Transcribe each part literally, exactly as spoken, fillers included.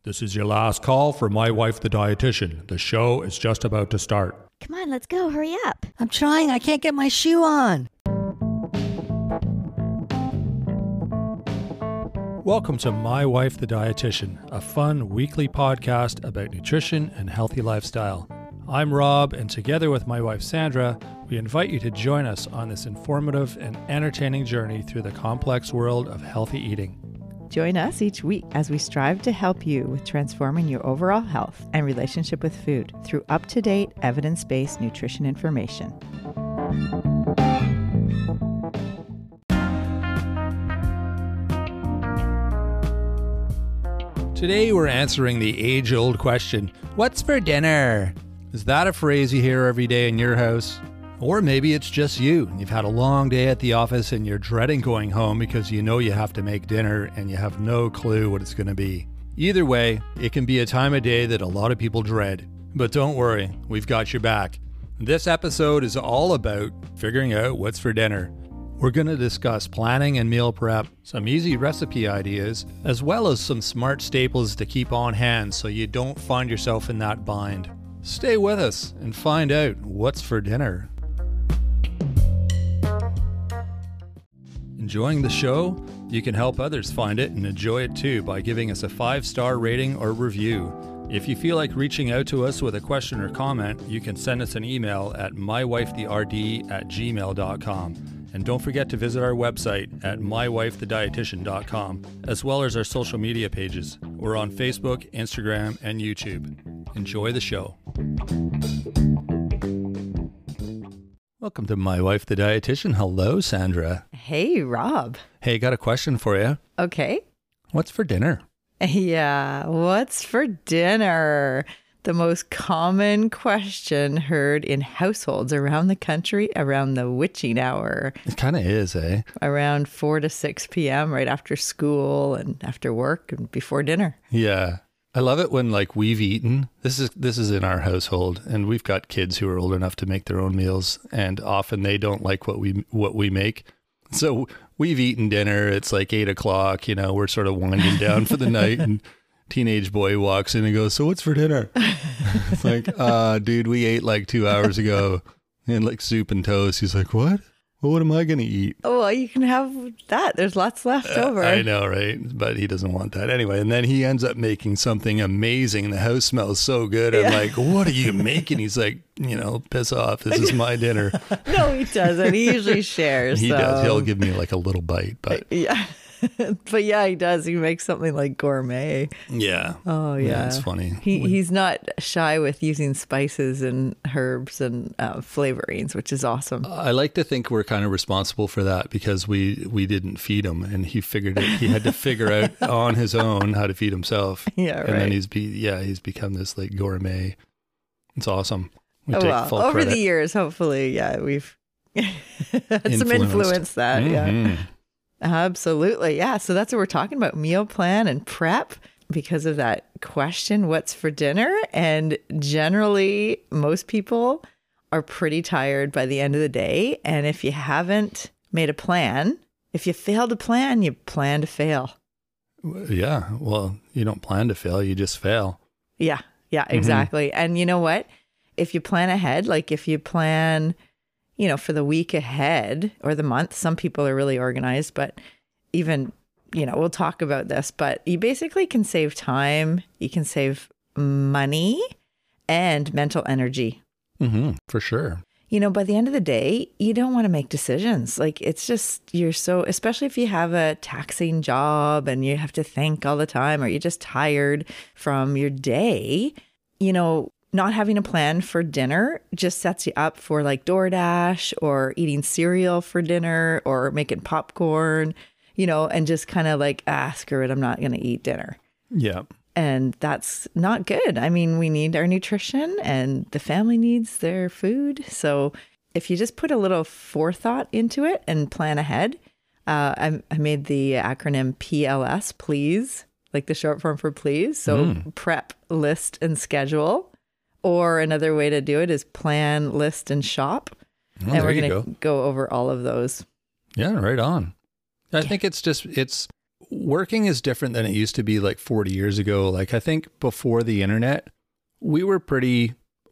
This is your last call for My Wife the Dietitian. The show is just about to start. Come on, let's go. Hurry up. I'm trying. I can't get my shoe on. Welcome to My Wife the Dietitian, a fun weekly podcast about nutrition and healthy lifestyle. I'm Rob, and together with my wife Sandra, we invite you to join us on this informative and entertaining journey through the complex world of healthy eating. Join us each week as we strive to help you with transforming your overall health and relationship with food through up-to-date, evidence-based nutrition information. Today we're answering the age-old question, what's for dinner? Is that a phrase you hear every day in your house? Or maybe it's just you. You've had a long day at the office and you're dreading going home because you know you have to make dinner and you have no clue what it's going to be. Either way, it can be a time of day that a lot of people dread. But don't worry, we've got your back. This episode is all about figuring out what's for dinner. We're going to discuss planning and meal prep, some easy recipe ideas, as well as some smart staples to keep on hand so you don't find yourself in that bind. Stay with us and find out what's for dinner. Enjoying the show? You can help others find it and enjoy it too by giving us a five-star rating or review. If you feel like reaching out to us with a question or comment, you can send us an email at mywifetherd at gmail dot com. And don't forget to visit our website at my wife the dietitian dot com, as well as our social media pages. We're on Facebook, Instagram, and YouTube. Enjoy the show. Welcome to My Wife the Dietitian. Hello, Sandra. Hey, Rob. Hey, got a question for you. Okay. What's for dinner? Yeah, what's for dinner? The most common question heard in households around the country around the witching hour. It kind of is, eh? Around four to six p.m. right after school and after work and before dinner. Yeah. I love it when like we've eaten. This is this is in our household, and we've got kids who are old enough to make their own meals, and often they don't like what we what we make. So we've eaten dinner. It's like eight o'clock. You know, we're sort of winding down for the night, and teenage boy walks in and goes, "So what's for dinner?" It's like, uh, dude, we ate like two hours ago, and like soup and toast. He's like, "What? Well, what am I going to eat?" Oh, well, you can have that. There's lots left over. Uh, I know, right? But he doesn't want that anyway. And then he ends up making something amazing. The house smells so good. I'm Yeah. like, what are you making? He's like, you know, piss off. This is my dinner. No, he doesn't. He usually shares. He so. does. He'll give me like a little bite. But Yeah. But yeah, he does. He makes something like gourmet. yeah. Oh, yeah. It's funny. He We- He's not shy with using spices and herbs and uh, flavorings, which is awesome. I like to think we're kind of responsible for that because we, we didn't feed him, and he figured it. He had to figure out on his own how to feed himself. Yeah, right. And then he's be yeah, he's become this like gourmet. It's awesome. We Oh, take well, full over credit. the years, hopefully, yeah, we've had some Influenced. influence that. Yeah. Mhm. Absolutely. Yeah. So that's what we're talking about, meal plan and prep, because of that question, what's for dinner? And generally, most people are pretty tired by the end of the day. And if you haven't made a plan, if you fail to plan, you plan to fail. Yeah. Well, you don't plan to fail, you just fail. Yeah. Yeah, exactly. Mm-hmm. And you know what? If you plan ahead, like if you plan, you know, for the week ahead or the month, some people are really organized, but even, you know, we'll talk about this, but you basically can save time, you can save money and mental energy. Mm-hmm, for sure. You know, by the end of the day, you don't want to make decisions. Like it's just, you're so, especially if you have a taxing job and you have to think all the time, or you're just tired from your day, you know, not having a plan for dinner just sets you up for like DoorDash or eating cereal for dinner or making popcorn, you know, and just kind of like, ah, screw it, I'm not going to eat dinner. Yeah. And that's not good. I mean, we need our nutrition and the family needs their food. So if you just put a little forethought into it and plan ahead, uh, I, I made the acronym P L S, please, like the short form for please. So mm. prep, list, and schedule. Or another way to do it is plan, list, and shop. Oh, and we're going go. to go over all of those. Yeah, right on. I think it's just, it's working is different than it used to be like forty years ago. Like I think before the internet, we were pretty,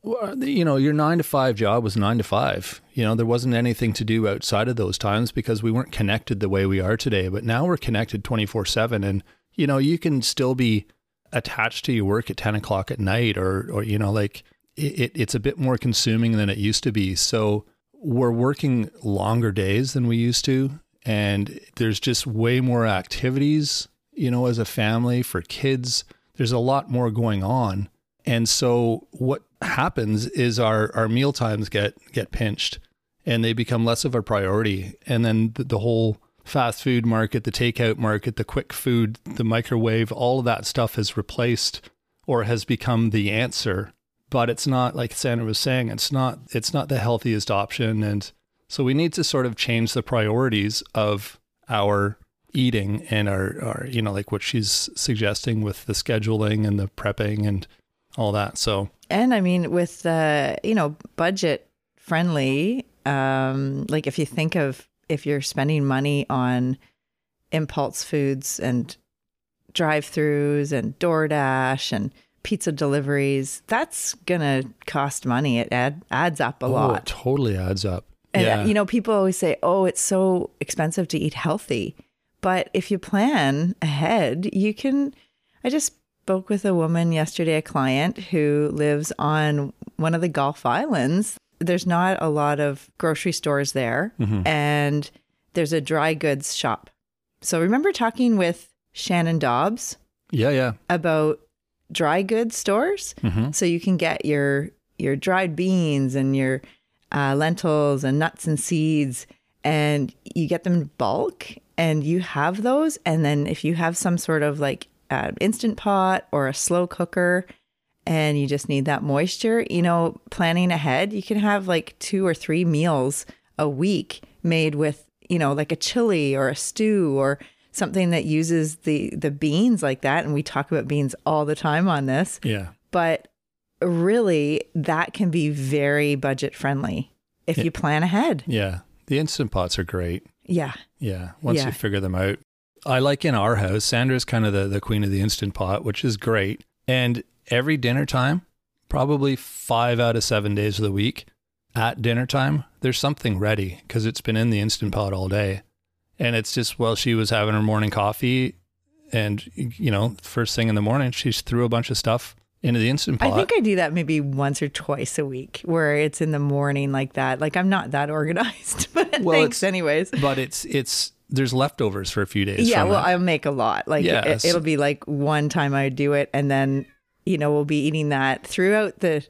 you know, your nine to five job was nine to five. You know, there wasn't anything to do outside of those times because we weren't connected the way we are today. But now we're connected twenty-four seven. And, you know, you can still be attached to your work at ten o'clock at night or, or, you know, like it, it's a bit more consuming than it used to be. So we're working longer days than we used to. And there's just way more activities, you know, as a family for kids. There's a lot more going on. And so what happens is our, our meal times get, get pinched and they become less of a priority. And then the, the whole fast food market, the takeout market, the quick food, the microwave, all of that stuff has replaced or has become the answer. But it's not, like Sandra was saying, it's not, it's not the healthiest option. And so we need to sort of change the priorities of our eating and our, our, you know, like what she's suggesting with the scheduling and the prepping and all that. So, and I mean, with, uh, you know, budget friendly, um, like if you think of, if you're spending money on impulse foods and drive-throughs and DoorDash and pizza deliveries, that's going to cost money. It add, adds up a oh, lot. It totally adds up. And, yeah. you know, people always say, oh, it's so expensive to eat healthy. But if you plan ahead, you can, I just spoke with a woman yesterday, a client who lives on one of the Gulf Islands. There's not a lot of grocery stores there, mm-hmm. and there's a dry goods shop. So remember talking with Shannon Dobbs? Yeah, yeah. About dry goods stores? Mm-hmm. So you can get your your dried beans and your uh, lentils and nuts and seeds, and you get them in bulk, and you have those. And then if you have some sort of like uh, Instant Pot or a slow cooker, and you just need that moisture, you know, planning ahead, you can have like two or three meals a week made with, you know, like a chili or a stew or something that uses the, the beans like that. And we talk about beans all the time on this. Yeah. But really, that can be very budget friendly if you plan ahead. Yeah. The Instant Pots are great. Yeah. Yeah. Once yeah. you figure them out. I like in our house, Sandra's kind of the, the queen of the Instant Pot, which is great. And every dinner time, probably five out of seven days of the week, at dinner time, there's something ready because it's been in the Instant Pot all day. And it's just, well, she was having her morning coffee and, you know, first thing in the morning, she threw a bunch of stuff into the Instant Pot. I think I do that maybe once or twice a week where it's in the morning like that. Like I'm not that organized, but well, thanks anyways. But it's, it's, there's leftovers for a few days. Yeah, from well, it. I'll make a lot. Like yeah, it, it'll be like one time I do it and then, you know, we'll be eating that throughout the,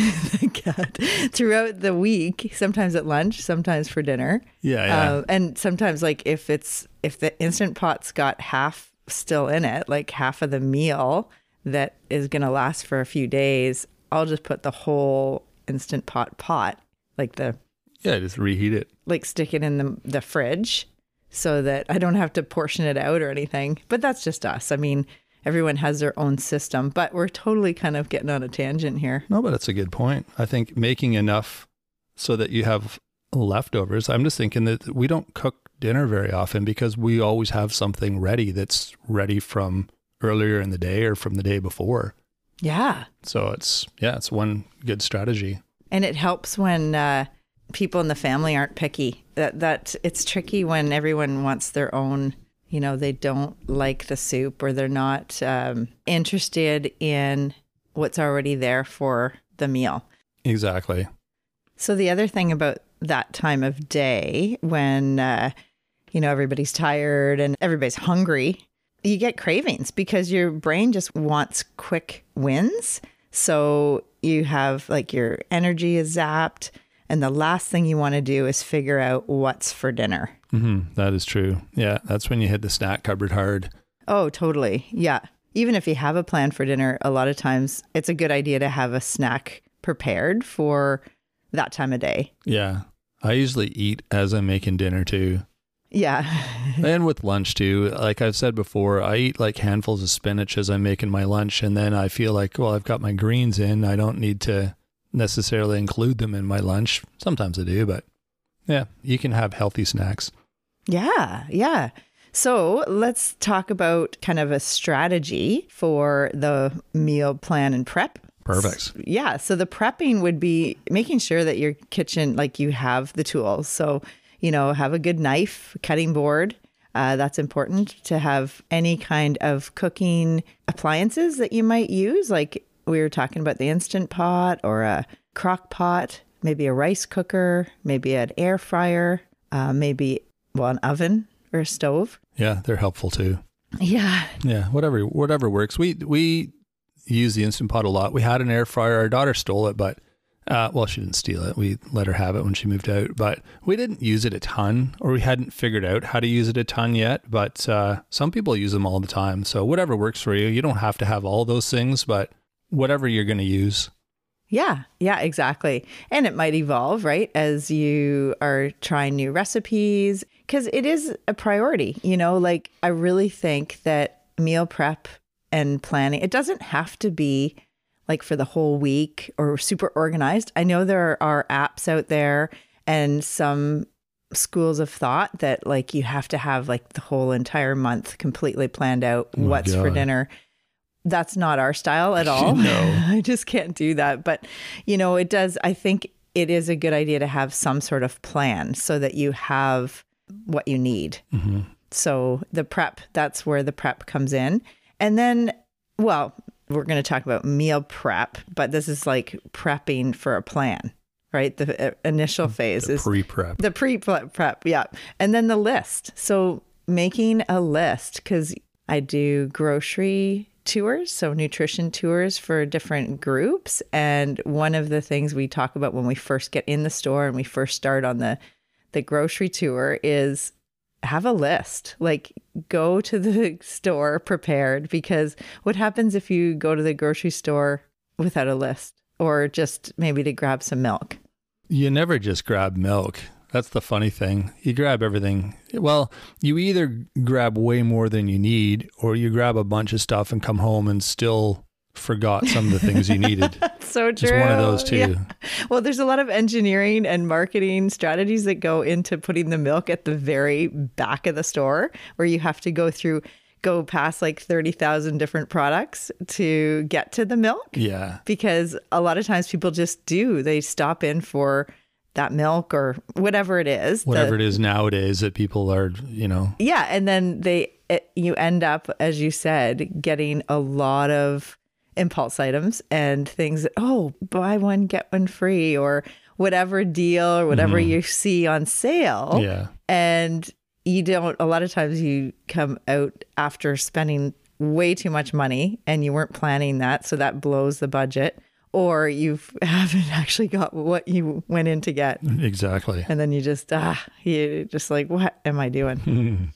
God, throughout the week, sometimes at lunch, sometimes for dinner. Yeah, yeah. Uh, and sometimes like if it's, if the Instant Pot's got half still in it, like half of the meal that is going to last for a few days, I'll just put the whole Instant Pot pot, like the... Yeah, just reheat it. Like stick it in the, the fridge so that I don't have to portion it out or anything. But that's just us. I mean... Everyone has their own system, but we're totally kind of getting on a tangent here. No, but that's a good point. I think making enough so that you have leftovers. I'm just thinking that we don't cook dinner very often because we always have something ready that's ready from earlier in the day or from the day before. Yeah. So it's, yeah, it's one good strategy. And it helps when uh, people in the family aren't picky. That that it's tricky when everyone wants their own. You know, they don't like the soup or they're not um, interested in what's already there for the meal. Exactly. So the other thing about that time of day when, uh, you know, everybody's tired and everybody's hungry, you get cravings because your brain just wants quick wins. So you have like your energy is zapped. And the last thing you want to do is figure out what's for dinner. Mm-hmm. That is true. Yeah, that's when you hit the snack cupboard hard. Oh, totally. Yeah. Even if you have a plan for dinner, a lot of times it's a good idea to have a snack prepared for that time of day. Yeah. I usually eat as I'm making dinner too. Yeah. And with lunch too. Like I've said before, I eat like handfuls of spinach as I'm making my lunch. And then I feel like, well, I've got my greens in. I don't need to necessarily include them in my lunch. Sometimes I do, but yeah, you can have healthy snacks. Yeah, yeah. So let's talk about kind of a strategy for the meal plan and prep. Perfect. Yeah. So the prepping would be making sure that your kitchen, like you have the tools. So, you know, have a good knife, cutting board. Uh, that's important to have any kind of cooking appliances that you might use. Like we were talking about the Instant Pot or a crock pot, maybe a rice cooker, maybe an air fryer, uh, maybe, well, an oven or a stove. Yeah, they're helpful too. Yeah. Yeah, whatever whatever works. We we use the Instant Pot a lot. We had an air fryer. Our daughter stole it, but uh, well, she didn't steal it. We let her have it when she moved out, but we didn't use it a ton, or we hadn't figured out how to use it a ton yet. But uh, some people use them all the time. So whatever works for you. You don't have to have all those things, but whatever you're going to use. Yeah, yeah, exactly. And it might evolve, right, as you are trying new recipes, because it is a priority. You know, like I really think that meal prep and planning, it doesn't have to be like for the whole week or super organized. I know there are apps out there and some schools of thought that like you have to have like the whole entire month completely planned out, Oh what's for God. dinner. That's not our style at all. No. I just can't do that. But, you know, it does, I think it is a good idea to have some sort of plan so that you have what you need. Mm-hmm. So the prep, that's where the prep comes in. And then, well, we're going to talk about meal prep, but this is like prepping for a plan, right? The uh, initial phase The is pre-prep. the pre-prep, prep, yeah. And then the list. So making a list, because I do grocery tours, so nutrition tours for different groups. And one of the things we talk about when we first get in the store and we first start on the, the grocery tour is have a list. Like go to the store prepared, because what happens if you go to the grocery store without a list, or just maybe to grab some milk? You never just grab milk. That's the funny thing. You grab everything. Well, you either grab way more than you need, or you grab a bunch of stuff and come home and still forgot some of the things you needed. So true. It's one of those too. Yeah. Well, there's a lot of engineering and marketing strategies that go into putting the milk at the very back of the store, where you have to go through, go past like thirty thousand different products to get to the milk. Yeah. Because a lot of times people just do, they stop in for that milk or whatever it is. Whatever the, it is nowadays that people are, you know. Yeah. And then they, it, you end up, as you said, getting a lot of impulse items and things that, oh, buy one, get one free, or whatever deal or whatever Mm-hmm. you see on sale. Yeah. And you don't, a lot of times you come out after spending way too much money and you weren't planning that. So that blows the budget, or you haven't actually got what you went in to get. Exactly. And then you just, ah, you just like, what am I doing?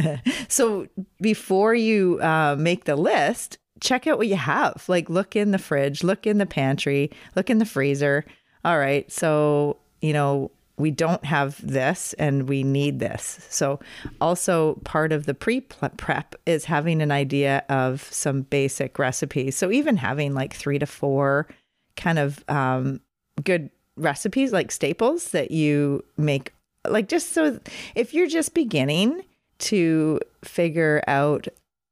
So before you uh, make the list, check out what you have. Like look in the fridge, look in the pantry, look in the freezer. All right. So, you know, we don't have this and we need this. So also part of the pre-prep is having an idea of some basic recipes. So even having like three to four kind of um, good recipes, like staples that you make, like just so if you're just beginning to figure out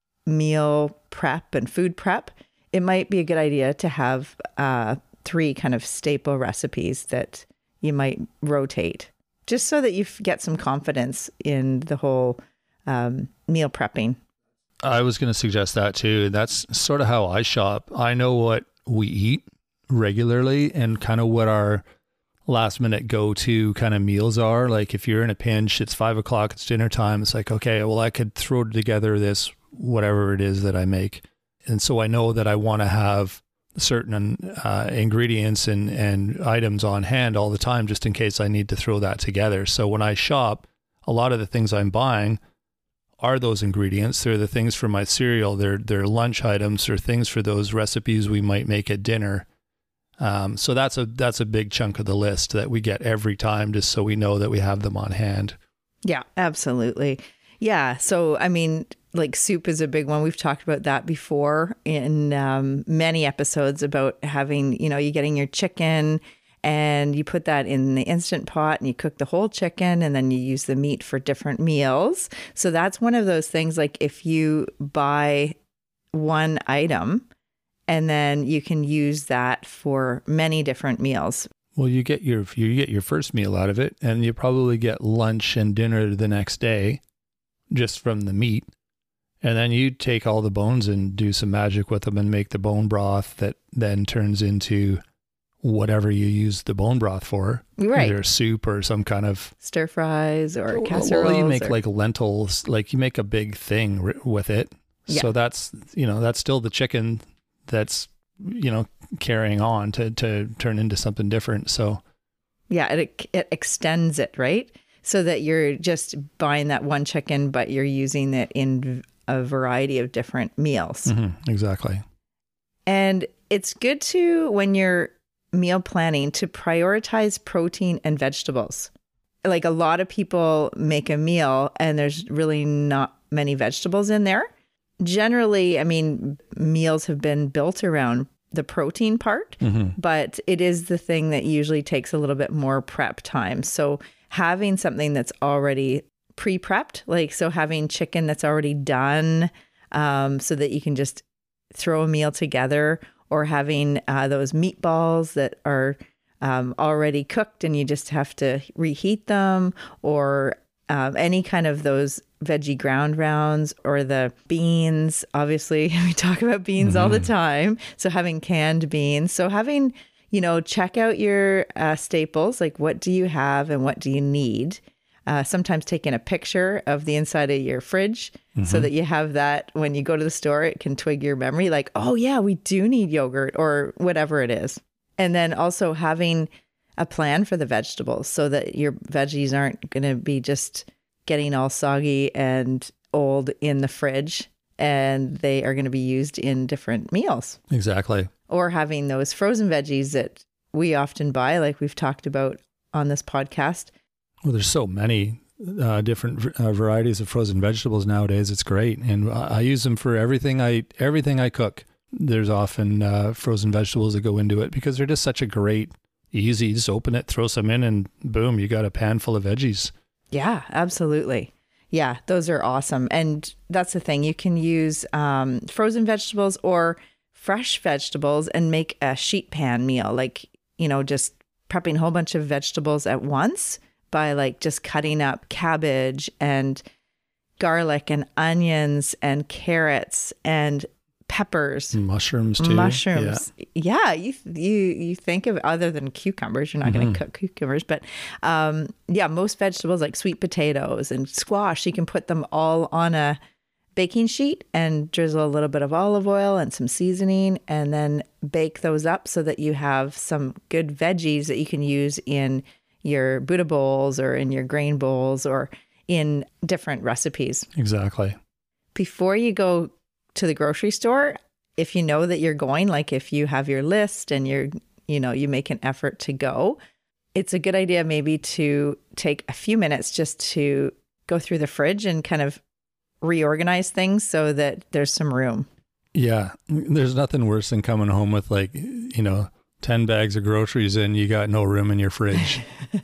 meal prep and food prep, it might be a good idea to have uh, three kind of staple recipes that you might rotate, just so that you get some confidence in the whole um, meal prepping. I was going to suggest that too. That's sort of how I shop. I know what we eat regularly and kind of what our last minute go-to kind of meals are. Like if you're in a pinch, it's five o'clock, it's dinner time. It's like, okay, well, I could throw together this, whatever it is that I make. And so I know that I want to have certain uh, ingredients and, and items on hand all the time, just in case I need to throw that together. So when I shop, a lot of the things I'm buying are those ingredients. They're the things for my cereal. They're, they're lunch items or things for those recipes we might make at dinner. Um, so that's a, that's a big chunk of the list that we get every time, just so we know that we have them on hand. Yeah, absolutely. Yeah. So, I mean, like soup is a big one. We've talked about that before in um, many episodes about having, you know, you getting your chicken and you put that in the Instant Pot and you cook the whole chicken, and then you use the meat for different meals. So that's one of those things, like if you buy one item and then you can use that for many different meals. Well, you get your you get your first meal out of it, and you probably get lunch and dinner the next day just from the meat. And then you take all the bones and do some magic with them and make the bone broth that then turns into whatever you use the bone broth for. Right. Either soup or some kind of stir fries or casseroles. Well, you make or... like lentils, like you make a big thing r- with it. Yeah. So that's, you know, that's still the chicken that's, you know, carrying on to, to turn into something different. So yeah, it it extends it, right? So that you're just buying that one chicken, but you're using it in a variety of different meals. Mm-hmm, exactly. And it's good to, when you're meal planning, to prioritize protein and vegetables. Like a lot of people make a meal and there's really not many vegetables in there. Generally, I mean, meals have been built around the protein part, mm-hmm. but it is the thing that usually takes a little bit more prep time. So having something that's already pre-prepped, like so having chicken that's already done, um, so that you can just throw a meal together, or having uh, those meatballs that are um, already cooked and you just have to reheat them, or um, any kind of those veggie ground rounds, or the beans. Obviously, we talk about beans mm-hmm. all the time. So having canned beans. So having, you know, check out your uh, staples, like what do you have and what do you need? Uh, sometimes taking a picture of the inside of your fridge mm-hmm. so that you have that when you go to the store, it can twig your memory like, oh yeah, we do need yogurt or whatever it is. And then also having a plan for the vegetables so that your veggies aren't going to be just getting all soggy and old in the fridge, and they are going to be used in different meals. Exactly. Or having those frozen veggies that we often buy, like we've talked about on this podcast. Well, there's so many uh, different uh, varieties of frozen vegetables nowadays. It's great. And I, I use them for everything I everything I cook. There's often uh, frozen vegetables that go into it because they're just such a great, easy, just open it, throw some in, and boom, you got a pan full of veggies. Yeah, absolutely. Yeah, those are awesome. And that's the thing. You can use um, frozen vegetables or fresh vegetables and make a sheet pan meal. Like, you know, just prepping a whole bunch of vegetables at once by like just cutting up cabbage and garlic and onions and carrots and peppers, mushrooms too. Mushrooms, yeah. yeah you you you think of, other than cucumbers, you're not mm-hmm. going to cook cucumbers, but um, yeah, most vegetables like sweet potatoes and squash, you can put them all on a baking sheet and drizzle a little bit of olive oil and some seasoning, and then bake those up so that you have some good veggies that you can use in your Buddha bowls or in your grain bowls or in different recipes. Exactly. Before you go to the grocery store, if you know that you're going, like if you have your list and you're, you know, you make an effort to go, it's a good idea maybe to take a few minutes just to go through the fridge and kind of reorganize things so that there's some room. Yeah. There's nothing worse than coming home with like, you know, ten bags of groceries and you got no room in your fridge.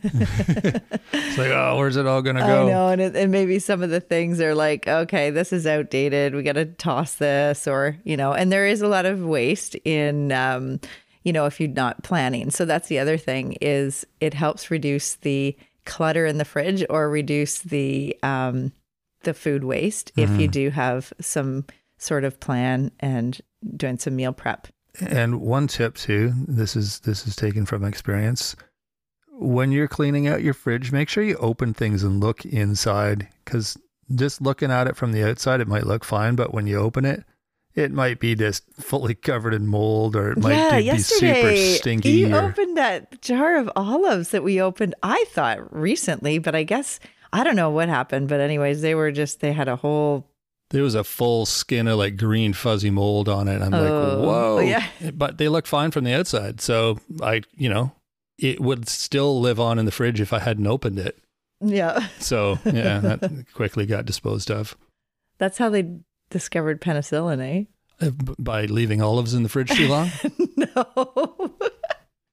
It's like, oh, where's it all going to go? I know. And, it, and maybe some of the things are like, okay, this is outdated. We got to toss this, or, you know, and there is a lot of waste in, um, you know, if you're not planning. So that's the other thing, is it helps reduce the clutter in the fridge or reduce the, um, the food waste mm-hmm. if you do have some sort of plan and doing some meal prep. And one tip too, this is this is taken from experience. When you're cleaning out your fridge, make sure you open things and look inside, because just looking at it from the outside, it might look fine, but when you open it, it might be just fully covered in mold, or it might yeah, be super stinky. You or... opened that jar of olives that we opened, I thought recently, but I guess, I don't know what happened. But anyways, they were just, they had a whole... There was a full skin of like green fuzzy mold on it. I'm oh, like, whoa. Yeah. But they look fine from the outside. So I, you know, it would still live on in the fridge if I hadn't opened it. Yeah. So yeah, that quickly got disposed of. That's how they discovered penicillin, eh? Uh, b- by leaving olives in the fridge too long? No.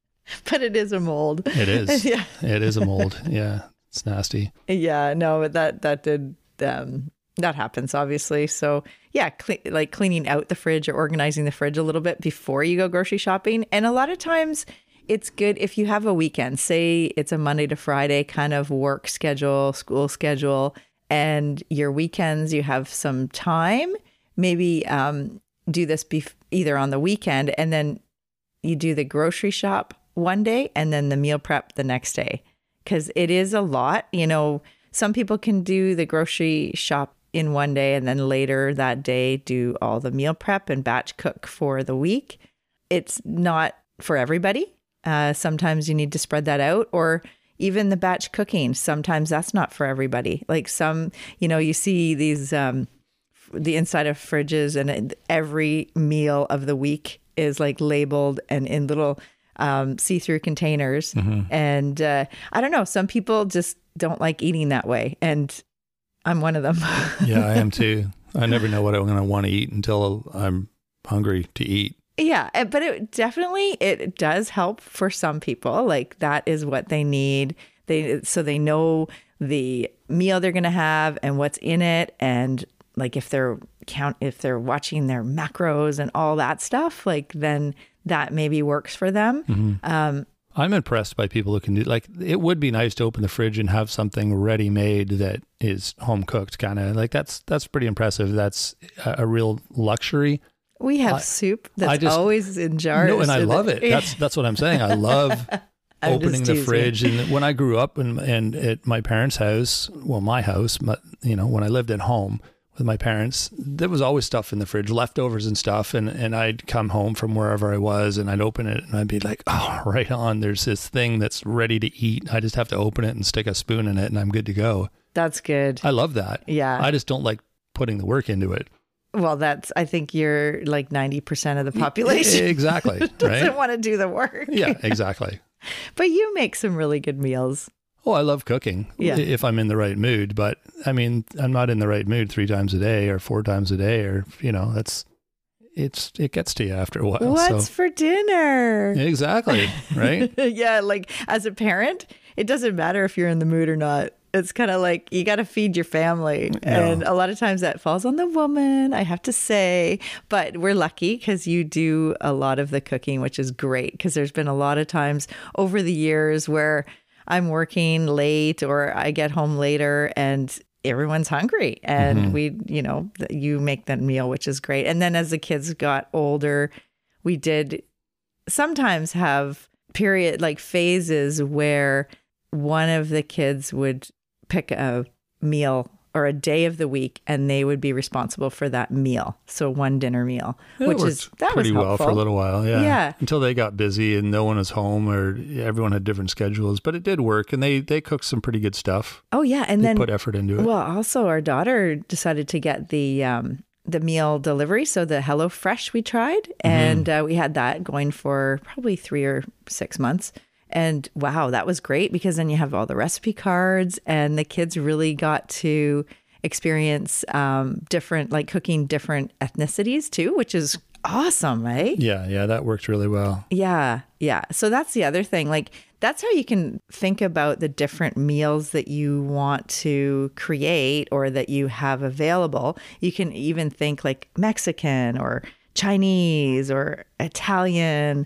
but it is a mold. It is. Yeah. It is a mold. Yeah. It's nasty. Yeah, no, that that did um, that happens obviously. So yeah, cle- like cleaning out the fridge or organizing the fridge a little bit before you go grocery shopping. And a lot of times, it's good if you have a weekend. Say it's a Monday to Friday kind of work schedule, school schedule, and your weekends you have some time. Maybe um, do this bef- either on the weekend, and then you do the grocery shop one day, and then the meal prep the next day. Because it is a lot. You know, some people can do the grocery shop in one day and then later that day do all the meal prep and batch cook for the week. It's not for everybody. Uh, sometimes you need to spread that out, or even the batch cooking. Sometimes that's not for everybody. Like some, you know, you see these, um, the inside of fridges, and every meal of the week is like labeled and in little Um, see-through containers. Mm-hmm. And uh, I don't know, some people just don't like eating that way. And I'm one of them. Yeah, I am too. I never know what I'm going to want to eat until I'm hungry to eat. Yeah, but it definitely, it does help for some people. Like that is what they need. They So they know the meal they're going to have and what's in it. And like if they're count, if they're watching their macros and all that stuff, like then that maybe works for them. Mm-hmm. Um, I'm impressed by people who can do, like, it would be nice to open the fridge and have something ready made that is home cooked, kind of like that's, that's pretty impressive. That's a, a real luxury. We have I, soup that's just, always in jars. No, and I love it. That's, that's what I'm saying. I love opening the fridge. And when I grew up and, and at my parents' house, well, my house, but you know, when I lived at home with my parents, there was always stuff in the fridge, leftovers and stuff. And, and I'd come home from wherever I was and I'd open it and I'd be like, oh, right on. There's this thing that's ready to eat. I just have to open it and stick a spoon in it and I'm good to go. That's good. I love that. Yeah. I just don't like putting the work into it. Well, that's, I think you're like ninety percent of the population. Exactly. Doesn't right? want to do the work. Yeah, exactly. But you make some really good meals. Oh, I love cooking yeah. if I'm in the right mood. But I mean, I'm not in the right mood three times a day or four times a day, or, you know, that's, it's, it gets to you after a while. What's so. for dinner? Exactly. Right. Yeah. Like as a parent, it doesn't matter if you're in the mood or not. It's kind of like you got to feed your family. Yeah. And a lot of times that falls on the woman, I have to say. But we're lucky because you do a lot of the cooking, which is great, because there's been a lot of times over the years where I'm working late or I get home later and everyone's hungry and mm-hmm. we, you know, you make that meal, which is great. And then as the kids got older, we did sometimes have period like phases where one of the kids would pick a meal or a day of the week and they would be responsible for that meal. So one dinner meal, it which is that pretty was well for a little while. Yeah. Yeah. Until they got busy and no one was home or everyone had different schedules, but it did work and they, they cooked some pretty good stuff. Oh yeah. And they then put effort into it. Well, also our daughter decided to get the, um, the meal delivery. So the HelloFresh we tried mm-hmm. and uh, we had that going for probably three or six months. And wow, that was great because then you have all the recipe cards and the kids really got to experience um, different, like cooking different ethnicities too, which is awesome, right? Yeah, yeah, that worked really well. Yeah, yeah. So that's the other thing. Like that's how you can think about the different meals that you want to create or that you have available. You can even think like Mexican or Chinese or Italian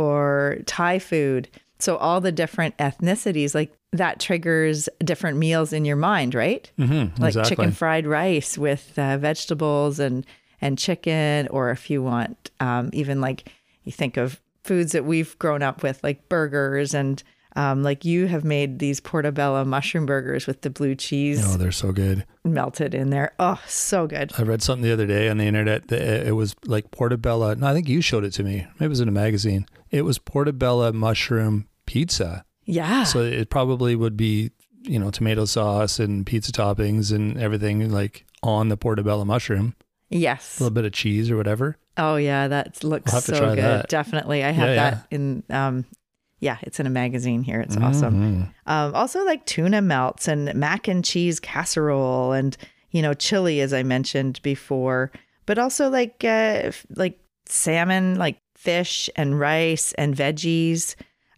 or Thai food. So all the different ethnicities, like that triggers different meals in your mind, right? Mm-hmm, like exactly. chicken fried rice with uh, vegetables and, and chicken, or if you want um, even like you think of foods that we've grown up with, like burgers and um, like you have made these portobello mushroom burgers with the blue cheese. Oh, they're so good. Melted in there. Oh, so good. I read something the other day on the internet that it was like portobello. No, I think you showed it to me. Maybe it was in a magazine. It was portobello mushroom pizza. Yeah. So it probably would be, you know, tomato sauce and pizza toppings and everything like on the portobello mushroom. Yes. A little bit of cheese or whatever. Oh yeah, that looks I'll have to so try good. that. Definitely. I have Yeah, that yeah. in um yeah, it's in a magazine here. It's Mm-hmm. awesome. Um, also like tuna melts and mac and cheese casserole and, you know, chili, as I mentioned before, but also like, uh, f- like salmon, like fish and rice and veggies.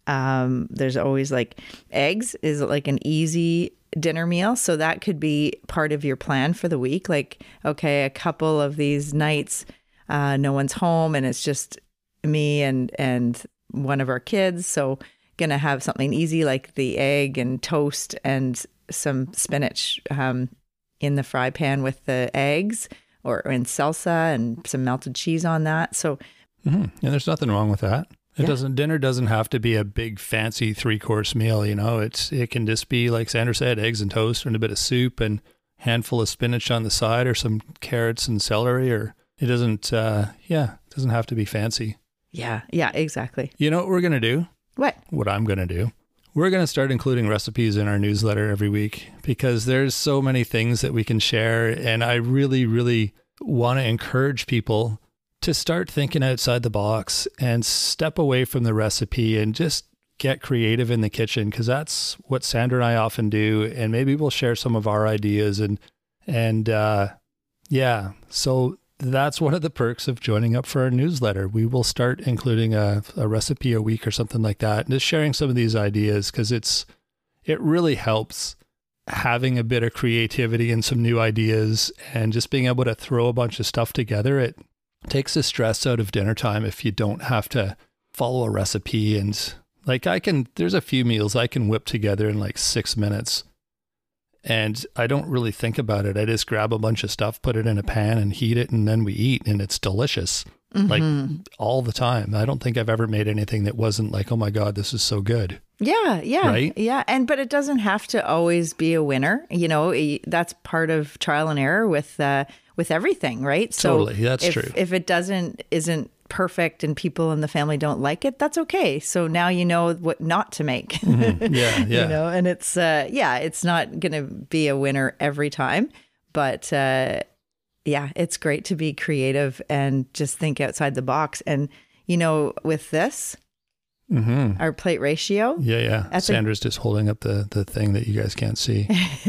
Um, there's always like eggs is like an easy dinner meal. So that could be part of your plan for the week. Like, okay, a couple of these nights, uh, no one's home and it's just me and, and one of our kids. So gonna have something easy like the egg and toast and some spinach um, in the fry pan with the eggs or in salsa and some melted cheese on that. So, mm-hmm. And there's nothing wrong with that. It Yeah. doesn't, dinner doesn't have to be a big fancy three course meal. You know, it's, it can just be like Sandra said, eggs and toast and a bit of soup and handful of spinach on the side or some carrots and celery, or it doesn't, uh, yeah, it doesn't have to be fancy. yeah, yeah, exactly. You know what we're going to do? What? What I'm going to do? We're going to start including recipes in our newsletter every week because there's so many things that we can share. And I really, really want to encourage people to start thinking outside the box and step away from the recipe and just get creative in the kitchen, because that's what Sandra and I often do. And maybe we'll share some of our ideas and, and, uh, yeah, so that's one of the perks of joining up for our newsletter. We will start including a, a recipe a week or something like that, and just sharing some of these ideas, because it's, it really helps having a bit of creativity and some new ideas and just being able to throw a bunch of stuff together. It takes the stress out of dinner time if you don't have to follow a recipe. And like I can, there's a few meals I can whip together in like six minutes. And I don't really think about it. I just grab a bunch of stuff, put it in a pan and heat it, and then we eat, and it's delicious. Mm-hmm. Like all the time. I don't think I've ever made anything that wasn't like, oh my God, this is so good. Yeah, yeah, Right? yeah. And but it doesn't have to always be a winner. You know, y- that's part of trial and error with uh, with everything, right? So Totally, that's if, true. If it doesn't isn't perfect and people in the family don't like it, that's okay. So now you know what not to make. Mm-hmm. Yeah, yeah. You know, and it's uh, yeah, it's not going to be a winner every time, but uh, yeah, it's great to be creative and just think outside the box. And you know, with this, Mm-hmm. our plate ratio. Yeah, yeah. That's a- Sandra's just holding up the, the thing that you guys can't see.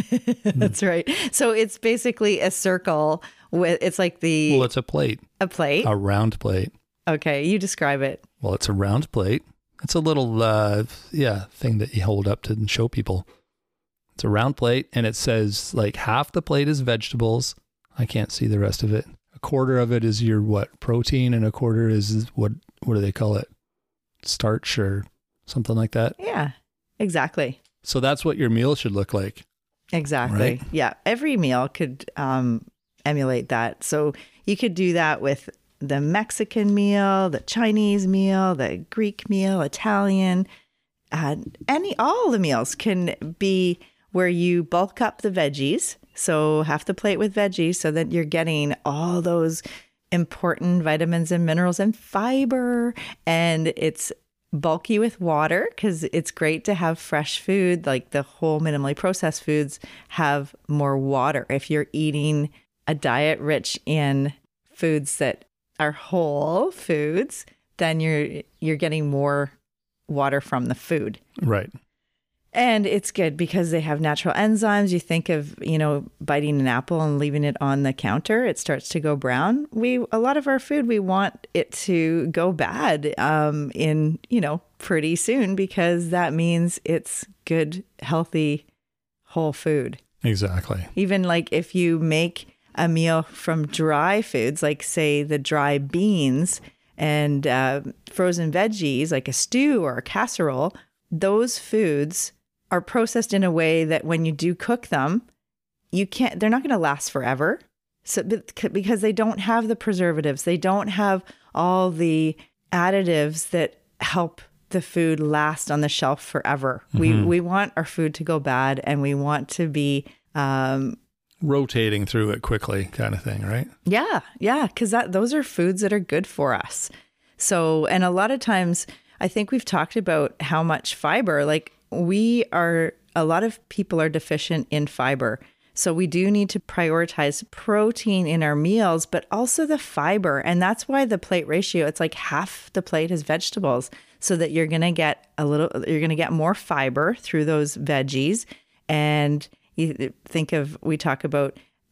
That's right. So it's basically a circle with, it's like the, Well, it's a plate, a plate. a round plate. Okay. You describe it. Well, it's a round plate. It's a little, uh, yeah, thing that you hold up to show people. It's a round plate, and it says like half the plate is vegetables. I can't see the rest of it. A quarter of it is your what? Protein, and a quarter is what? What do they call it? Starch or something like that. Yeah, exactly. So that's what your meal should look like. Exactly. Right? Yeah. Every meal could um, emulate that. So you could do that with the Mexican meal, the Chinese meal, the Greek meal, Italian, uh, any, all the meals can be where you bulk up the veggies. So half the plate with veggies so that you're getting all those important vitamins and minerals and fiber. And it's bulky with water because it's great to have fresh food. Like the whole minimally processed foods have more water. If you're eating a diet rich in foods that are whole foods, then you're you're getting more water from the food. Right. And it's good because they have natural enzymes. You think of, you know, biting an apple and leaving it on the counter, it starts to go brown. We, a lot of our food, we want it to go bad um, in, you know, pretty soon, because that means it's good, healthy, whole food. Exactly. Even like if you make a meal from dry foods, like say the dry beans and uh, frozen veggies, like a stew or a casserole, those foods are processed in a way that when you do cook them, you can't, they're not going to last forever. So because they don't have the preservatives, they don't have all the additives that help the food last on the shelf forever. Mm-hmm. We we want our food to go bad, and we want to be um, rotating through it quickly, kind of thing, right? Yeah, yeah, because that those are foods that are good for us. So, and a lot of times, I think we've talked about how much fiber, like we are, a lot of people are deficient in fiber. So we do need to prioritize protein in our meals, but also the fiber. And that's why the plate ratio, it's like half the plate is vegetables, so that you're going to get a little, you're going to get more fiber through those veggies. And you think of, we talk about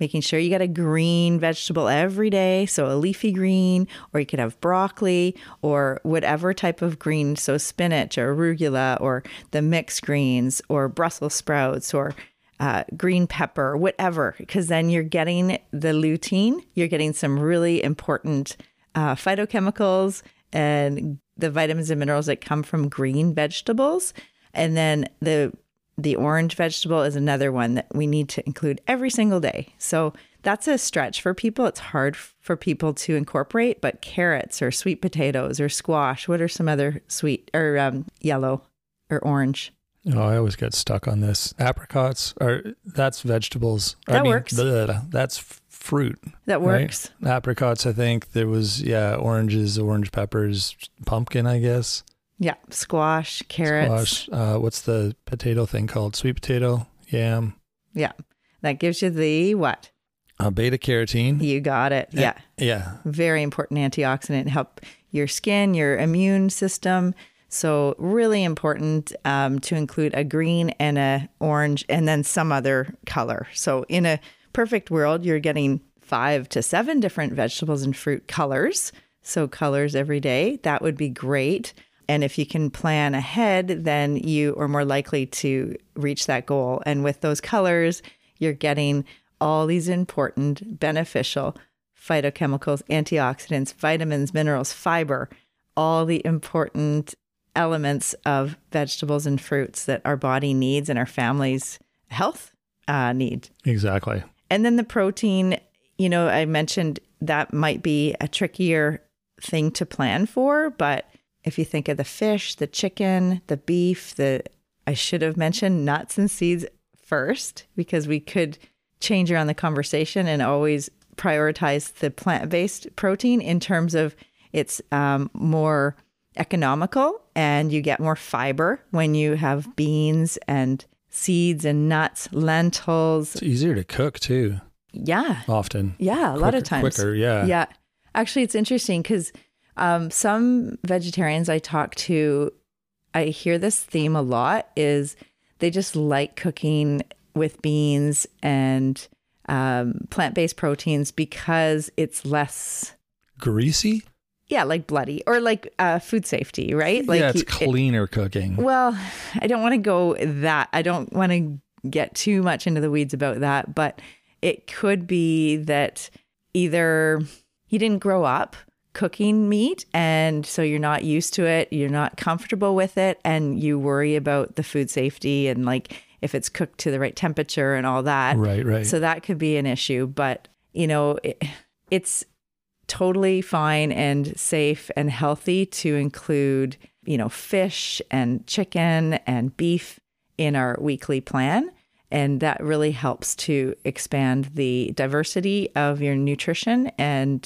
making sure you get a green vegetable every day. So a leafy green, or you could have broccoli or whatever type of green. So spinach or arugula or the mixed greens or Brussels sprouts or uh, green pepper, whatever, because then you're getting the lutein, you're getting some really important uh, phytochemicals and the vitamins and minerals that come from green vegetables. And then the the orange vegetable is another one that we need to include every single day. So that's a stretch for people. It's hard for people to incorporate, but carrots or sweet potatoes or squash, what are some other sweet or um, yellow or orange? Oh, I always get stuck on this. Apricots are, that's vegetables. That I mean, works. Blah, that's f- fruit. That works. Right? Apricots, I think there was, yeah, oranges, orange peppers, pumpkin, I guess. Yeah, squash, carrots. Squash. Uh, what's the potato thing called? Sweet potato, yam. Yeah, that gives you the what? Uh, beta carotene. You got it. Yeah. Yeah. Very important antioxidant, help your skin, your immune system. So really important um, to include a green and a orange and then some other color. So in a perfect world, you're getting five to seven different vegetables and fruit colors. So colors every day, that would be great. And if you can plan ahead, then you are more likely to reach that goal. And with those colors, you're getting all these important beneficial phytochemicals, antioxidants, vitamins, minerals, fiber, all the important elements of vegetables and fruits that our body needs and our family's health uh, need. Exactly. And then the protein, you know, I mentioned that might be a trickier thing to plan for, but if you think of the fish, the chicken, the beef, the, I should have mentioned nuts and seeds first, because we could change around the conversation and always prioritize the plant-based protein in terms of it's um, more economical and you get more fiber when you have beans and seeds and nuts, lentils. It's easier to cook too. Yeah. Often. Yeah, a quicker, lot of times. Quicker, yeah. Yeah. Actually, it's interesting because um, some vegetarians I talk to, I hear this theme a lot, is they just like cooking with beans and um, plant-based proteins because it's less greasy. Yeah, like bloody or like uh, food safety, right? Like yeah, it's you, cleaner it, cooking. Well, I don't want to go that. I don't want to get too much into the weeds about that, but it could be that either you didn't grow up cooking meat and so you're not used to it, you're not comfortable with it, and you worry about the food safety and like if it's cooked to the right temperature and all that. Right, right. So that could be an issue, but you know, it, it's totally fine and safe and healthy to include, you know, fish and chicken and beef in our weekly plan. And that really helps to expand the diversity of your nutrition and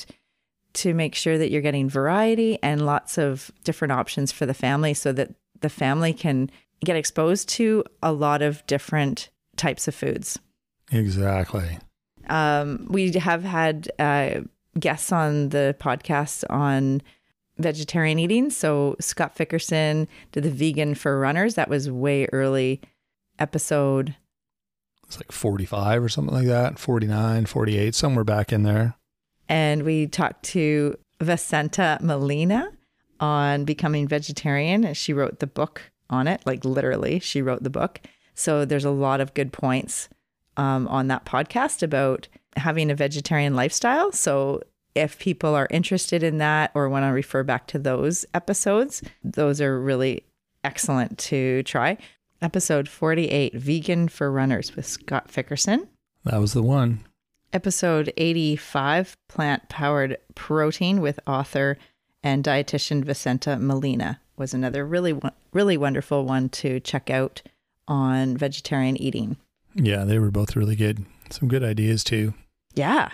to make sure that you're getting variety and lots of different options for the family so that the family can get exposed to a lot of different types of foods. Exactly. Um, we have had uh, guests on the podcast on vegetarian eating. So Scott Fickerson did the Vegan for Runners. That was way early episode. It's like forty-five or something like that, forty-nine, forty-eight, somewhere back in there. And we talked to Vicenta Molina on becoming vegetarian. She wrote the book on it, like literally she wrote the book. So there's a lot of good points um, on that podcast about having a vegetarian lifestyle. So if people are interested in that or want to refer back to those episodes, those are really excellent to try. Episode forty-eight, Vegan for Runners with Scott Fickerson. That was the one. Episode eighty-five, Plant-Powered Protein with author and dietitian Vicenta Molina was another really, really wonderful one to check out on vegetarian eating. Yeah, they were both really good. Some good ideas too. Yeah.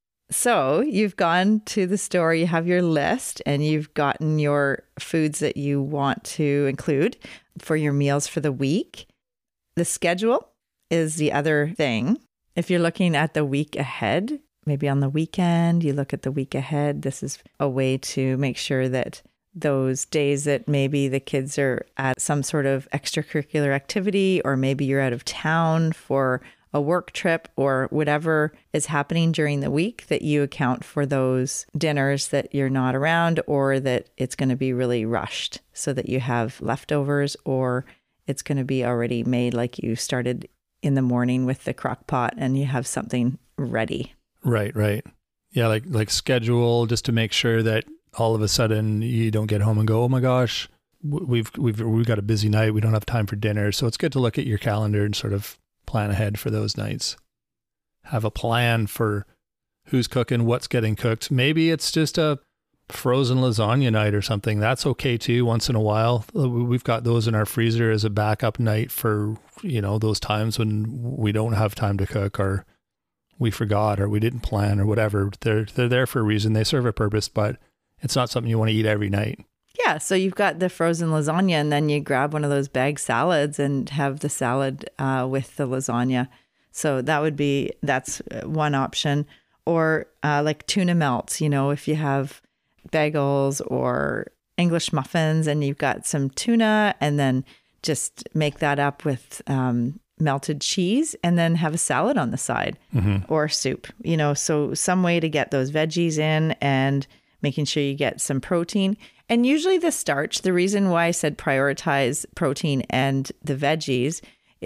So you've gone to the store, you have your list, and you've gotten your foods that you want to include for your meals for the week. The schedule is the other thing. If you're looking at the week ahead, maybe on the weekend, you look at the week ahead. This is a way to make sure that those days that maybe the kids are at some sort of extracurricular activity, or maybe you're out of town for a work trip or whatever is happening during the week, that you account for those dinners that you're not around, or that it's going to be really rushed so that you have leftovers, or it's going to be already made, like you started in the morning with the crock pot and you have something ready. Right, right. Yeah, like like schedule just to make sure that all of a sudden you don't get home and go, oh my gosh, we've we've we've got a busy night. We don't have time for dinner. So it's good to look at your calendar and sort of plan ahead for those nights. Have a plan for who's cooking, what's getting cooked. Maybe it's just a frozen lasagna night or something. That's okay too, once in a while. We've got those in our freezer as a backup night for, you know, those times when we don't have time to cook, or we forgot, or we didn't plan, or whatever. They're they're there for a reason. They serve a purpose, but it's not something you want to eat every night. Yeah, so you've got the frozen lasagna, and then you grab one of those bag salads and have the salad uh, with the lasagna. So that would be, that's one option. Or uh, like tuna melts, you know, if you have bagels or English muffins and you've got some tuna, and then just make that up with um, melted cheese and then have a salad on the side, mm-hmm. or soup, you know, so some way to get those veggies in and making sure you get some protein. And usually the starch, the reason why I said prioritize protein and the veggies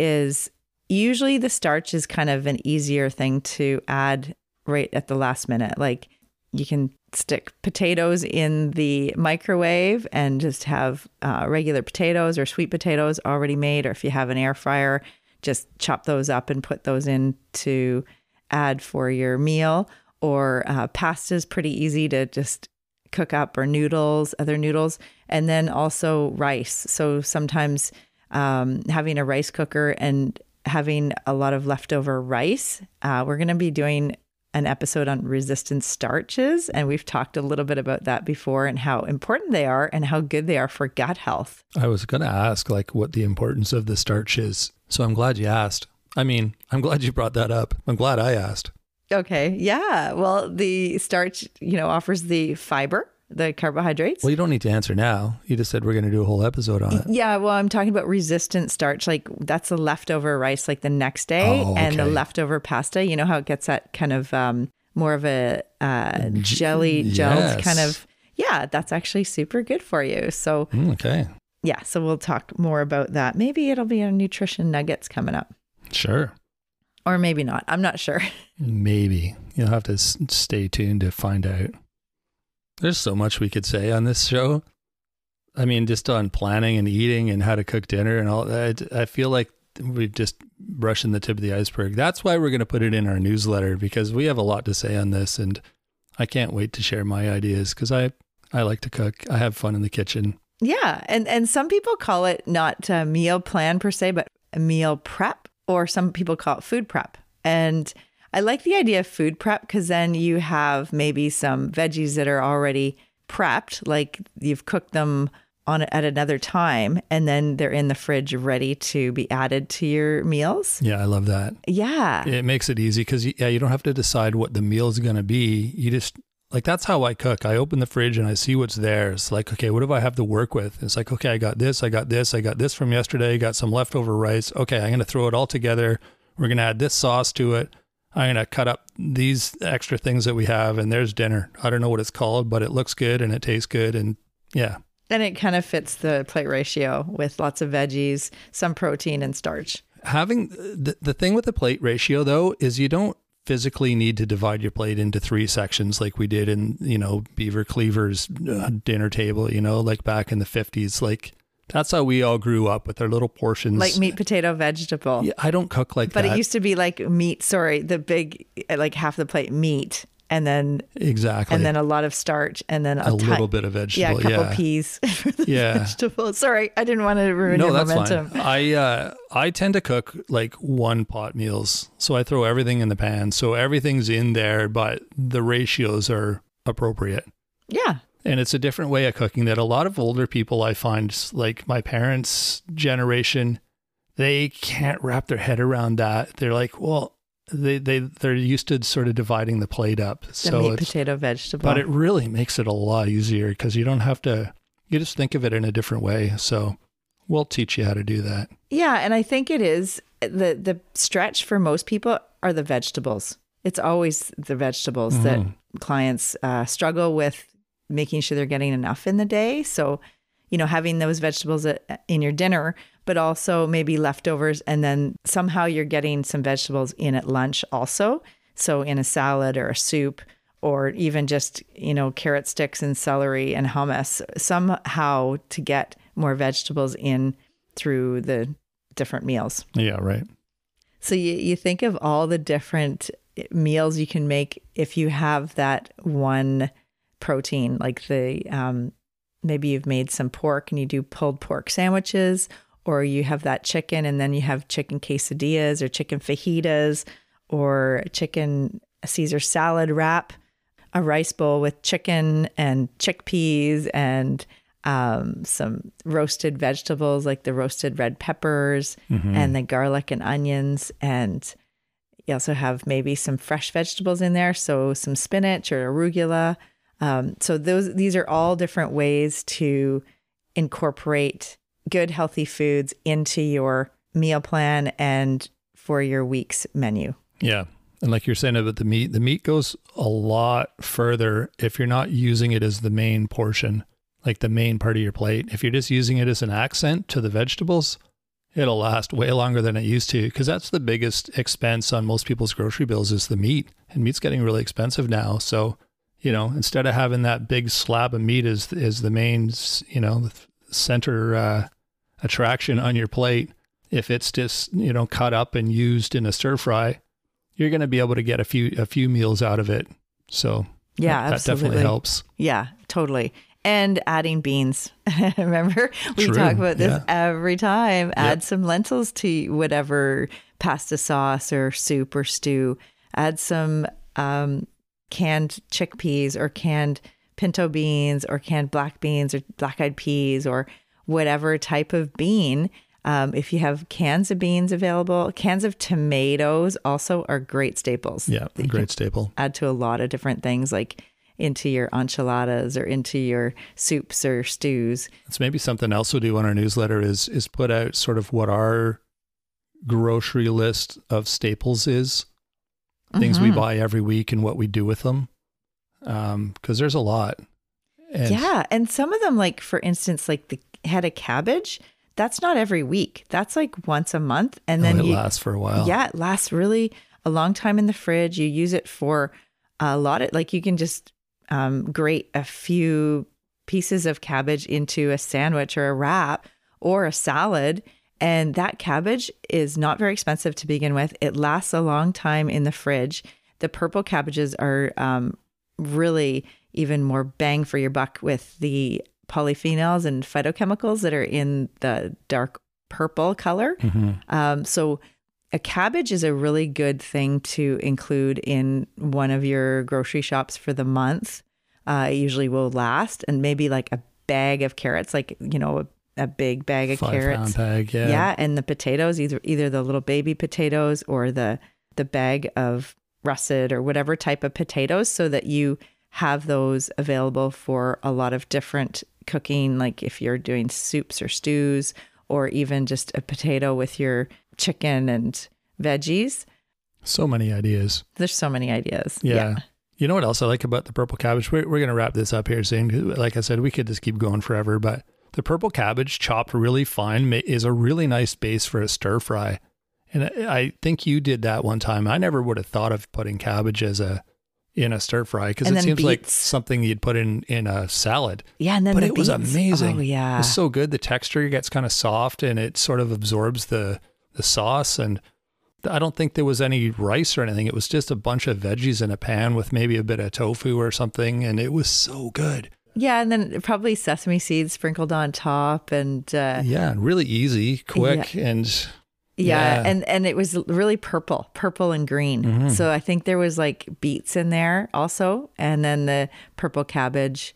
is usually the starch is kind of an easier thing to add right at the last minute. Like you can stick potatoes in the microwave and just have uh, regular potatoes or sweet potatoes already made. Or if you have an air fryer, just chop those up and put those in to add for your meal. Or uh, pasta is pretty easy to just cook up, or noodles, other noodles. And then also rice. So sometimes um, having a rice cooker and having a lot of leftover rice. Uh, we're going to be doing an episode on resistant starches, and we've talked a little bit about that before and how important they are and how good they are for gut health. I was going to ask like what the importance of the starch is. So I'm glad you asked. I mean, I'm glad you brought that up. I'm glad I asked. Okay. Yeah. Well, the starch, you know, offers the fiber, the carbohydrates. Well, you don't need to answer now. You just said we're going to do a whole episode on it. Yeah. Well, I'm talking about resistant starch. Like that's the leftover rice, like the next day, oh, okay. and the leftover pasta. You know how it gets that kind of um, more of a uh, jelly, gelled yes. kind of. Yeah, that's actually super good for you. So, okay. Yeah. So we'll talk more about that. Maybe it'll be our nutrition nuggets coming up. Sure. Or maybe not. I'm not sure. Maybe. You'll have to s- stay tuned to find out. There's so much we could say on this show. I mean, just on planning and eating and how to cook dinner and all that. I feel like we've just brushing the tip of the iceberg. That's why we're going to put it in our newsletter, because we have a lot to say on this, and I can't wait to share my ideas, because I, I like to cook. I have fun in the kitchen. Yeah. And, and some people call it not a meal plan per se, but a meal prep, or some people call it food prep. And I like the idea of food prep, because then you have maybe some veggies that are already prepped, like you've cooked them on at another time, and then they're in the fridge ready to be added to your meals. Yeah, I love that. Yeah. It makes it easy, because yeah, you don't have to decide what the meal's going to be. You just, like, that's how I cook. I open the fridge and I see what's there. It's like, okay, what do I have to work with? It's like, okay, I got this, I got this, I got this from yesterday, got some leftover rice. Okay, I'm going to throw it all together. We're going to add this sauce to it. I'm going to cut up these extra things that we have, and there's dinner. I don't know what it's called, but it looks good and it tastes good. And yeah. And it kind of fits the plate ratio with lots of veggies, some protein and starch. Having the, the thing with the plate ratio, though, is you don't physically need to divide your plate into three sections like we did in, you know, Beaver Cleaver's uh, dinner table, you know, like back in the fifties. Like, that's how we all grew up, with our little portions. Like meat, potato, vegetable. Yeah, I don't cook like but that. But it used to be like meat, sorry, the big, like half the plate meat, and then exactly, and then a lot of starch, and then a, a ti- little bit of vegetable. Yeah, a couple yeah. peas for the yeah. vegetable. Sorry, I didn't want to ruin no, your that's momentum. Fine. I uh, I tend to cook like one pot meals, so I throw everything in the pan, so everything's in there, but the ratios are appropriate. Yeah. And it's a different way of cooking that a lot of older people, I find, like my parents' generation, they can't wrap their head around that. They're like, well, they, they, they're used to sort of dividing the plate up. The so meat, it's, potato, vegetable. But it really makes it a lot easier, because you don't have to, you just think of it in a different way. So we'll teach you how to do that. Yeah. And I think it is the the stretch for most people are the vegetables. It's always the vegetables mm-hmm. that clients uh, struggle with making sure they're getting enough in the day. So, you know, having those vegetables at, in your dinner, but also maybe leftovers, and then somehow you're getting some vegetables in at lunch also. So in a salad or a soup, or even just, you know, carrot sticks and celery and hummus, somehow to get more vegetables in through the different meals. Yeah, right. So you, you think of all the different meals you can make if you have that one protein, like the, um, maybe you've made some pork and you do pulled pork sandwiches, or you have that chicken and then you have chicken quesadillas or chicken fajitas or chicken Caesar salad wrap, a rice bowl with chicken and chickpeas and um, some roasted vegetables like the roasted red peppers mm-hmm. and the garlic and onions. And you also have maybe some fresh vegetables in there. So some spinach or arugula. Um, so those, these are all different ways to incorporate good, healthy foods into your meal plan and for your week's menu. Yeah. And like you're saying about the meat, the meat goes a lot further if you're not using it as the main portion, like the main part of your plate. If you're just using it as an accent to the vegetables, it'll last way longer than it used to, because that's the biggest expense on most people's grocery bills is the meat. And meat's getting really expensive now. So, you know, instead of having that big slab of meat as, as the main, you know, center uh, attraction on your plate, if it's just, you know, cut up and used in a stir fry, you're going to be able to get a few a few meals out of it. So yeah, that, absolutely. that definitely helps. Yeah, totally. And adding beans. Remember, we True. talk about this yeah. every time. Add yep. some lentils to whatever pasta sauce or soup or stew. Add some um, canned chickpeas or canned pinto beans or canned black beans or black-eyed peas or whatever type of bean. Um, if you have cans of beans available, cans of tomatoes also are great staples. Yeah, a great staple. Add to a lot of different things, like into your enchiladas or into your soups or stews. It's maybe something else we'll do on our newsletter is is put out sort of what our grocery list of staples is, things mm-hmm. we buy every week and what we do with them, um, because there's a lot. And yeah, and some of them, like for instance, like the head of cabbage. That's not every week. That's like once a month. And then oh, it you, lasts for a while. Yeah, it lasts really a long time in the fridge. You use it for a lot of, like you can just um, grate a few pieces of cabbage into a sandwich or a wrap or a salad. And that cabbage is not very expensive to begin with. It lasts a long time in the fridge. The purple cabbages are um, really even more bang for your buck with the polyphenols and phytochemicals that are in the dark purple color. Mm-hmm. Um, so a cabbage is a really good thing to include in one of your grocery shops for the month. Uh, it usually will last. And maybe like a bag of carrots, like, you know, a, a big bag of Five carrots. Pound bag, yeah. Yeah. And the potatoes, either either the little baby potatoes or the the bag of russet or whatever type of potatoes, so that you have those available for a lot of different cooking, like if you're doing soups or stews, or even just a potato with your chicken and veggies. So many ideas. There's so many ideas. Yeah. yeah. You know what else I like about the purple cabbage? We're, we're going to wrap this up here soon. Like I said, we could just keep going forever, but the purple cabbage chopped really fine is a really nice base for a stir fry. And I, I think you did that one time. I never would have thought of putting cabbage as a in a stir fry, because it seems beets. Like something you'd put in in a salad. Yeah, and then but the it beets. was amazing. Oh yeah, it was so good. The texture gets kind of soft, and it sort of absorbs the the sauce. And I don't think there was any rice or anything. It was just a bunch of veggies in a pan with maybe a bit of tofu or something, and it was so good. Yeah, and then probably sesame seeds sprinkled on top, and uh, yeah, really easy, quick, yeah. and. Yeah, yeah, and and it was really purple, purple and green. Mm-hmm. So I think there was like beets in there also, and then the purple cabbage,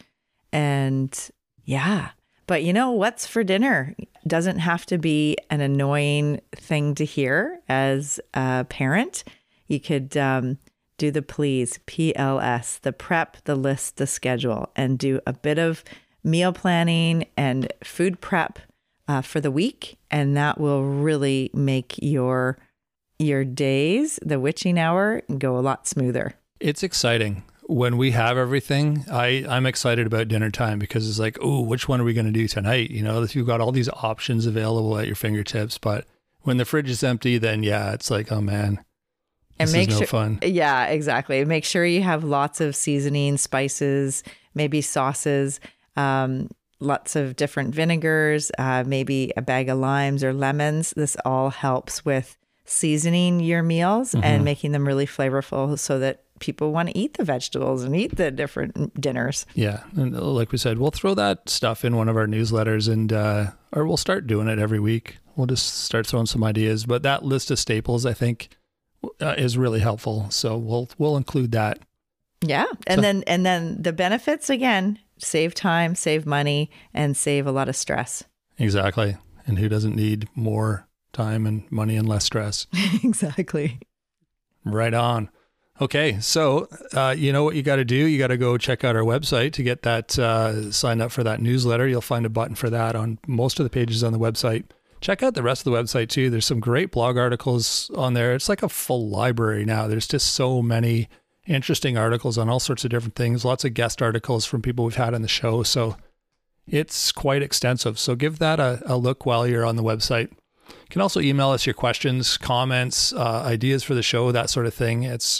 and yeah. But you know what's for dinner doesn't have to be an annoying thing to hear as a parent. You could um, do the please, P L S, the prep, the list, the schedule, and do a bit of meal planning and food prep uh, for the week. And that will really make your your days, the witching hour, go a lot smoother. It's exciting. When we have everything, I, I'm excited about dinner time because it's like, oh, which one are we going to do tonight? You know, you've got all these options available at your fingertips. But when the fridge is empty, then yeah, it's like, oh man, this and make is no sure, fun. Yeah, exactly. Make sure you have lots of seasoning, spices, maybe sauces, um, lots of different vinegars, uh, maybe a bag of limes or lemons. This all helps with seasoning your meals mm-hmm. and making them really flavorful so that people want to eat the vegetables and eat the different dinners. Yeah. And like we said, we'll throw that stuff in one of our newsletters and, uh, or we'll start doing it every week. We'll just start throwing some ideas, but that list of staples, I think, uh, is really helpful. So we'll, we'll include that. Yeah. And so, then, and then the benefits again, save time, save money, and save a lot of stress. Exactly. And who doesn't need more time and money and less stress? Exactly. Right on. Okay, so uh, you know what you got to do? You got to go check out our website to get that, uh, sign up for that newsletter. You'll find a button for that on most of the pages on the website. Check out the rest of the website too. There's some great blog articles on there. It's like a full library now. There's just so many interesting articles on all sorts of different things. Lots of guest articles from people we've had on the show. So it's quite extensive. So give that a, a look while you're on the website. You can also email us your questions, comments, uh, ideas for the show, that sort of thing. It's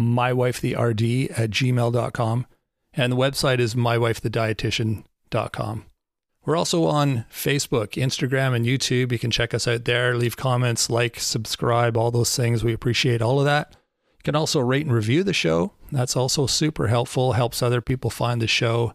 mywifetherd at gmail dot com. And the website is my wife the dietitian dot com. We're also on Facebook, Instagram, and YouTube. You can check us out there. Leave comments, like, subscribe, all those things. We appreciate all of that. You can also rate and review the show. That's also super helpful, helps other people find the show.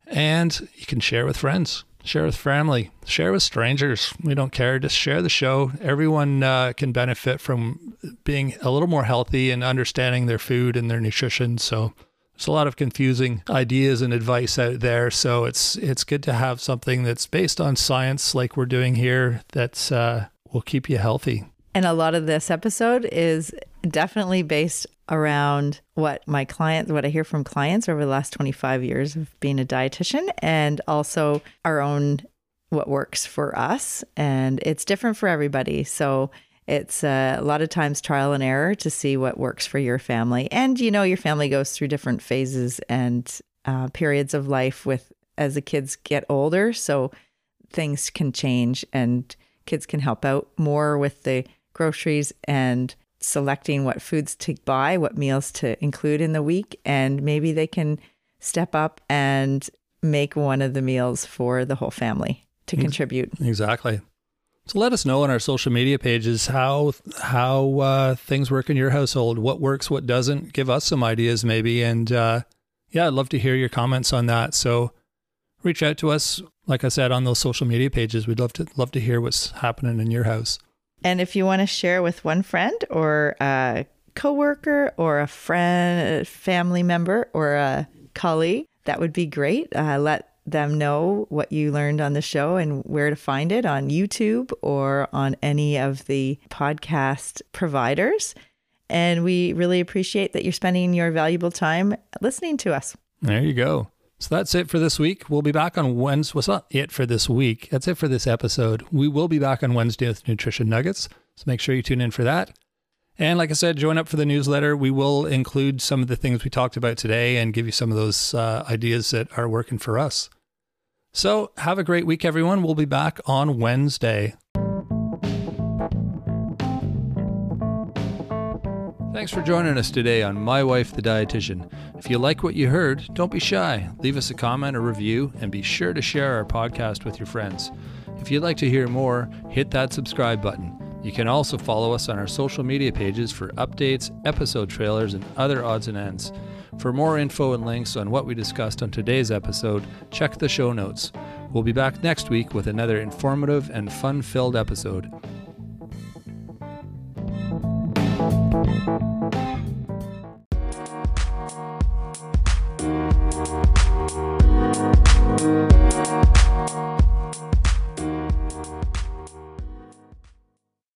And you can share with friends. Share with family, share with strangers. We don't care. Just share the show. Everyone uh, can benefit from being a little more healthy and understanding their food and their nutrition. So there's a lot of confusing ideas and advice out there. So it's it's good to have something that's based on science like we're doing here that uh, will keep you healthy. And a lot of this episode is definitely based around what my clients, what I hear from clients over the last twenty-five years of being a dietitian, and also our own, what works for us. And it's different for everybody. So it's uh, a lot of times trial and error to see what works for your family. And, you know, your family goes through different phases and uh, periods of life with as the kids get older. So things can change and kids can help out more with the groceries and selecting what foods to buy, what meals to include in the week, and maybe they can step up and make one of the meals for the whole family to contribute. Exactly. So let us know on our social media pages how how uh, things work in your household, what works, what doesn't. Give us some ideas maybe. And uh, yeah, I'd love to hear your comments on that. So reach out to us, like I said, on those social media pages. We'd love to love to hear what's happening in your house. And if you want to share with one friend or a coworker or a friend, a family member or a colleague, that would be great. Uh, let them know what you learned on the show and where to find it on YouTube or on any of the podcast providers. And we really appreciate that you're spending your valuable time listening to us. There you go. So that's it for this week. We'll be back on Wednesday. What's not it for this week? That's it for this episode. We will be back on Wednesday with Nutrition Nuggets. So make sure you tune in for that. And like I said, join up for the newsletter. We will include some of the things we talked about today and give you some of those uh, ideas that are working for us. So have a great week, everyone. We'll be back on Wednesday. Thanks for joining us today on My Wife the Dietitian. If you like what you heard, don't be shy. Leave us a comment or review and be sure to share our podcast with your friends. If you'd like to hear more, hit that subscribe button. You can also follow us on our social media pages for updates, episode trailers, and other odds and ends. For more info and links on what we discussed on today's episode, check the show notes. We'll be back next week with another informative and fun-filled episode.